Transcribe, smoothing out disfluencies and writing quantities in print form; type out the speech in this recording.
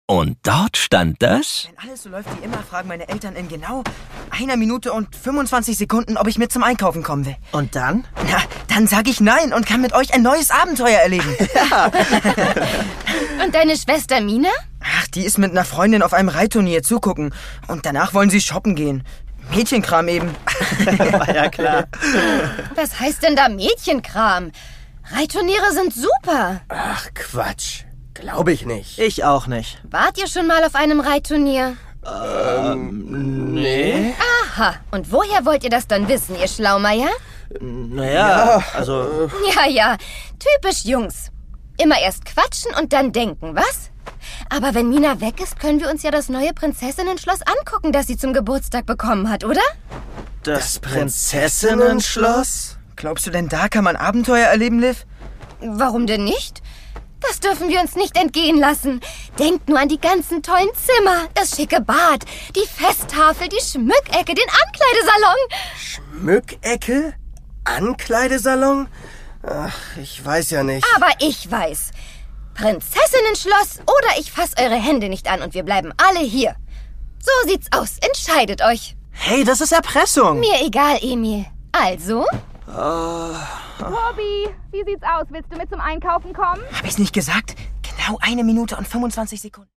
Und dort stand das: Wenn alles so läuft wie immer, fragen meine Eltern in genau 1 Minute und 25 Sekunden, ob ich mit zum Einkaufen kommen will. Und dann? Na, dann sage ich nein und kann mit euch ein neues Abenteuer erleben. Und deine Schwester Mina? Ach, die ist mit einer Freundin auf einem Reitturnier zugucken. Und danach wollen sie shoppen gehen. Mädchenkram eben. War ja klar. Was heißt denn da Mädchenkram? Reitturniere sind super. Ach, Quatsch. Glaube ich nicht. Ich auch nicht. Wart ihr schon mal auf einem Reitturnier? Nee. Aha, und woher wollt ihr das dann wissen, ihr Schlaumeier? Naja, also... Ja, typisch Jungs. Immer erst quatschen und dann denken, was? Aber wenn Mina weg ist, können wir uns ja das neue Prinzessinnen-Schloss angucken, das sie zum Geburtstag bekommen hat, oder? Das Prinzessinnen-Schloss? Glaubst du denn, da kann man Abenteuer erleben, Liv? Warum denn nicht? Das dürfen wir uns nicht entgehen lassen. Denkt nur an die ganzen tollen Zimmer, das schicke Bad, die Festtafel, die Schmückecke, den Ankleidesalon. Schmückecke? Ankleidesalon? Ach, ich weiß ja nicht. Aber ich weiß. Prinzessinnen-Schloss oder ich fass eure Hände nicht an und wir bleiben alle hier. So sieht's aus. Entscheidet euch. Hey, das ist Erpressung. Mir egal, Emil. Also? Tobi, wie sieht's aus? Willst du mit zum Einkaufen kommen? Hab ich's nicht gesagt? Genau 1 Minute und 25 Sekunden.